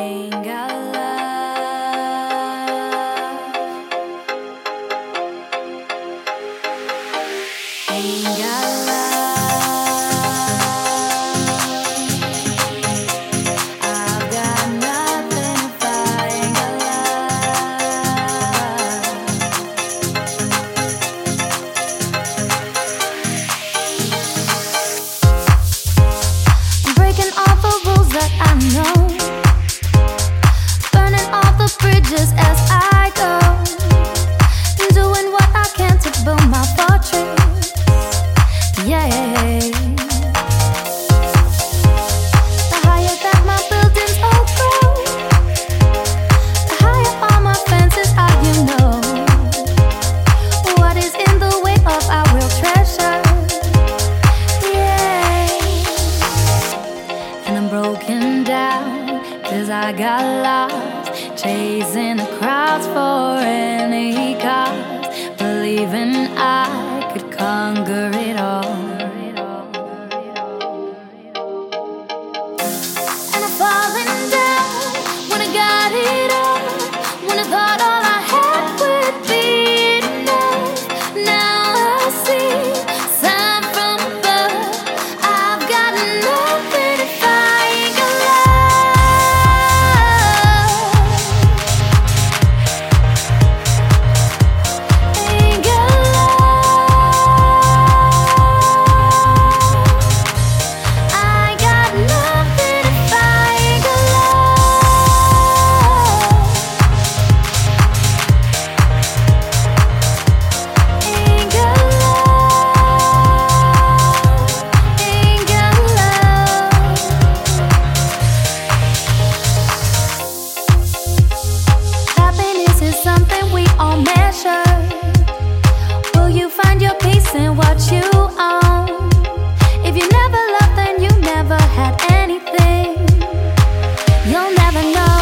Ain't got love, ain't got love. I've got nothing if I ain't got love. I'm breaking all the rules that I know, burning all the bridges as I go, doing what I can to build my fortress. Yeah. The higher that my buildings all grow, the higher all my fences are, you know. What is in the way of our real treasure? Yeah. And I'm broken down, 'cause I got lost, chasing the crowds for any cause, believing I could conquer it all. And I'm falling down when I got it all, when I thought all I had would be enough. Now I see sign from above. I've got nothing if I ain't got love. Ain't got love. I got nothing if I ain't got love. Ain't got love. Ain't got love. Happiness is something we all measure. Will you find your peace in what you own? If you never loved, then you never had anything. You'll never know.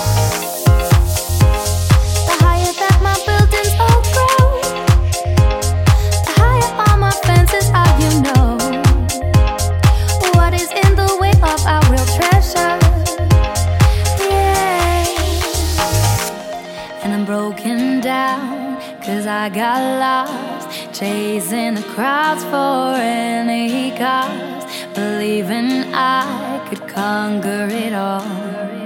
The higher that my buildings all grow, the higher all my fences are, you know. What is in the way of our real treasure? Yeah. And I'm broken down, 'cause I got lost, chasing the crowds for any cause, believing I could conquer it all.